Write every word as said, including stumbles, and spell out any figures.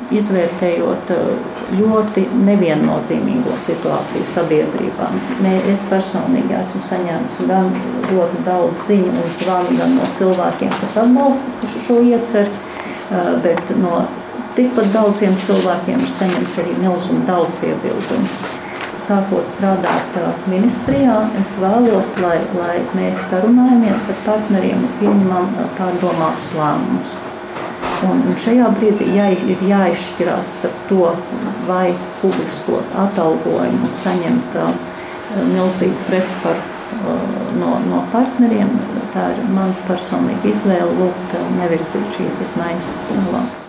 izvērtējot ļoti neviennozīmīgo situāciju sabiedrībā. Es personīgi esmu saņēmusi gan ļoti daudz ziņu un zvanu gan no cilvēkiem, kas atbalsta šo ieceri, bet no tikpat daudziem cilvēkiem ir saņemts arī milzuma daudz iebildumu. Sākot strādāt ministrijā, es vēlos, lai, lai mēs sarunājamies ar partneriem un pieņemam pārdomātus lēmumus. Un šajā brīdī jā, ir jāizšķirās starp to, vai publiskot atalgojumu un saņemt uh, milzīgu pretsparu uh, no, no partneriem. Tā ir man personīga izvēle lūgt uh, nevirzīt šīs izmaiņas tālāk.